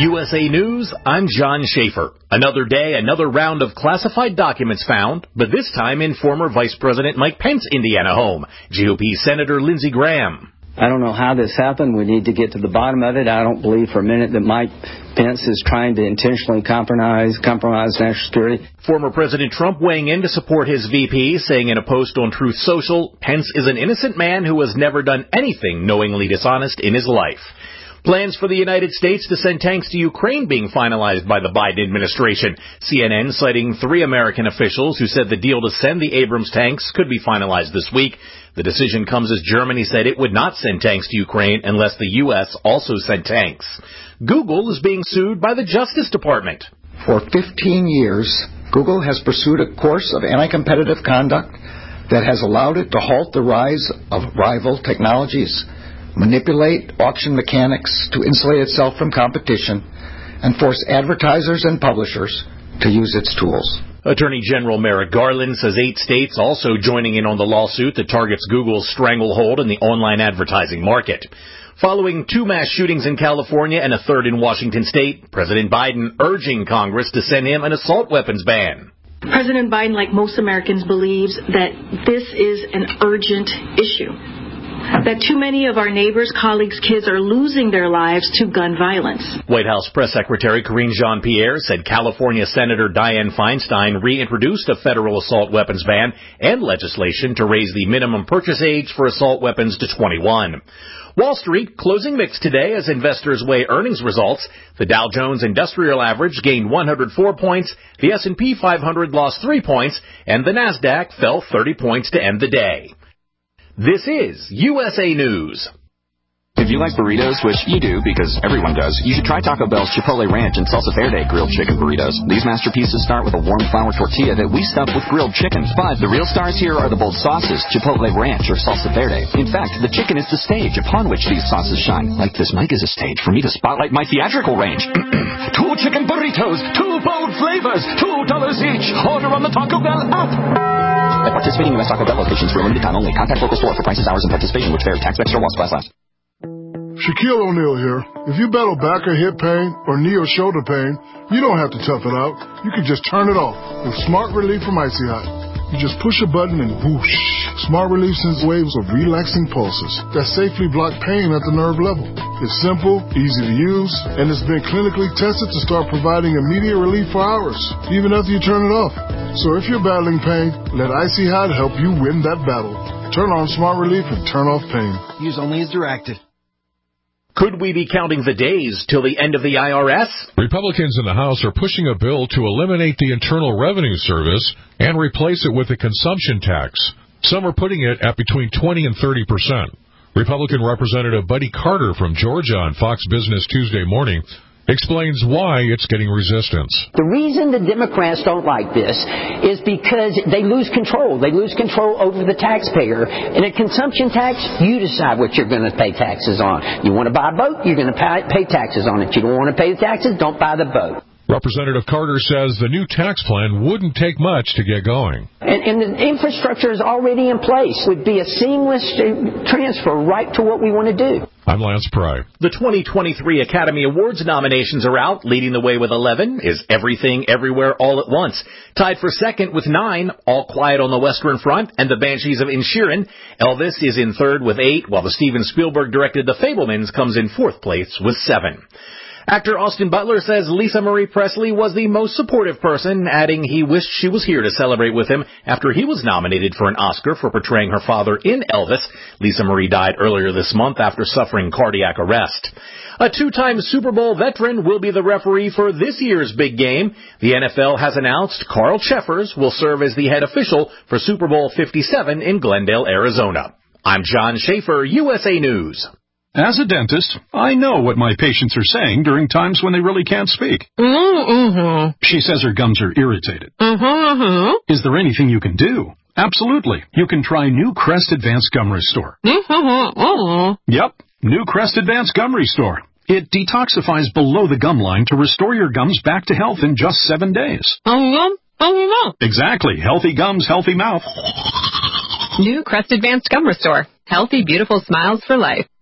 USA News, I'm John Schaefer. Another day, another round of classified documents found, but this time in former Vice President Mike Pence's Indiana home. GOP Senator Lindsey Graham. I don't know how this happened. We need to get to the bottom of it. I don't believe for a minute that Mike Pence is trying to intentionally compromise national security. Former President Trump weighing in to support his VP, saying in a post on Truth Social, Pence is an innocent man who has never done anything knowingly dishonest in his life. Plans for the United States to send tanks to Ukraine being finalized by the Biden administration. CNN citing 3 American officials who said the deal to send the Abrams tanks could be finalized this week. The decision comes as Germany said it would not send tanks to Ukraine unless the U.S. also sent tanks. Google is being sued by the Justice Department. For 15 years, Google has pursued a course of anti-competitive conduct that has allowed it to halt the rise of rival technologies, manipulate auction mechanics to insulate itself from competition, and force advertisers and publishers to use its tools. Attorney General Merrick Garland says 8 states also joining in on the lawsuit that targets Google's stranglehold in the online advertising market. Following 2 mass shootings in California and a 3rd in Washington state, President Biden urging Congress to send him an assault weapons ban. President Biden, like most Americans, believes that this is an urgent issue, that too many of our neighbors, colleagues, kids are losing their lives to gun violence. White House Press Secretary Karine Jean-Pierre said California Senator Dianne Feinstein reintroduced a federal assault weapons ban and legislation to raise the minimum purchase age for assault weapons to 21. Wall Street closing mixed today as investors weigh earnings results. The Dow Jones Industrial Average gained 104 points, the S&P 500 lost 3 points, and the Nasdaq fell 30 points to end the day. This is USA News. If you like burritos, which you do because everyone does, you should try Taco Bell's Chipotle Ranch and Salsa Verde grilled chicken burritos. These masterpieces start with a warm flour tortilla that we stuff with grilled chicken. But the real stars here are the bold sauces, Chipotle Ranch or Salsa Verde. In fact, the chicken is the stage upon which these sauces shine. Like this mic is a stage for me to spotlight my theatrical range. 2 chicken burritos, 2 bold flavors, $2 each. Order on the Taco Bell app. At participating U.S. Taco Bell locations for a limited time only. Contact local store for prices, hours, and participation which vary. Tax extra loss class last. Shaquille O'Neal here. If you battle back or hip pain or knee or shoulder pain, you don't have to tough it out. You can just turn it off with Smart Relief from Icy Hot. You just push a button and whoosh. Smart Relief sends waves of relaxing pulses that safely block pain at the nerve level. It's simple, easy to use, and it's been clinically tested to start providing immediate relief for hours, even after you turn it off. So if you're battling pain, let Icy Hot help you win that battle. Turn on Smart Relief and turn off pain. Use only as directed. Could we be counting the days till the end of the IRS? Republicans in the House are pushing a bill to eliminate the Internal Revenue Service and replace it with a consumption tax. Some are putting it at between 20 and 30%. Republican Representative Buddy Carter from Georgia on Fox Business Tuesday morning explains why it's getting resistance. The reason the Democrats don't like this is because they lose control. They lose control over the taxpayer. In a consumption tax, you decide what you're going to pay taxes on. You want to buy a boat, you're going to pay taxes on it. You don't want to pay the taxes, don't buy the boat. Representative Carter says the new tax plan wouldn't take much to get going. And the infrastructure is already in place. It would be a seamless transfer right to what we want to do. I'm Lance Pry. The 2023 Academy Awards nominations are out. Leading the way with 11 is Everything, Everywhere, All at Once. Tied for second with 9, All Quiet on the Western Front and The Banshees of Inisherin. Elvis is in third with 8, while the Steven Spielberg-directed The Fabelmans comes in fourth place with 7. Actor Austin Butler says Lisa Marie Presley was the most supportive person, adding he wished she was here to celebrate with him after he was nominated for an Oscar for portraying her father in Elvis. Lisa Marie died earlier this month after suffering cardiac arrest. A 2-time Super Bowl veteran will be the referee for this year's big game. The NFL has announced Carl Cheffers will serve as the head official for Super Bowl 57 in Glendale, Arizona. I'm John Schaefer, USA News. As a dentist, I know what my patients are saying during times when they really can't speak. She says her gums are irritated. Is there anything you can do? Absolutely. You can try new Crest Advanced Gum Restore. Yep, new Crest Advanced Gum Restore. It detoxifies below the gum line to restore your gums back to health in just 7 days. Exactly. Healthy gums, healthy mouth. New Crest Advanced Gum Restore. Healthy, beautiful smiles for life.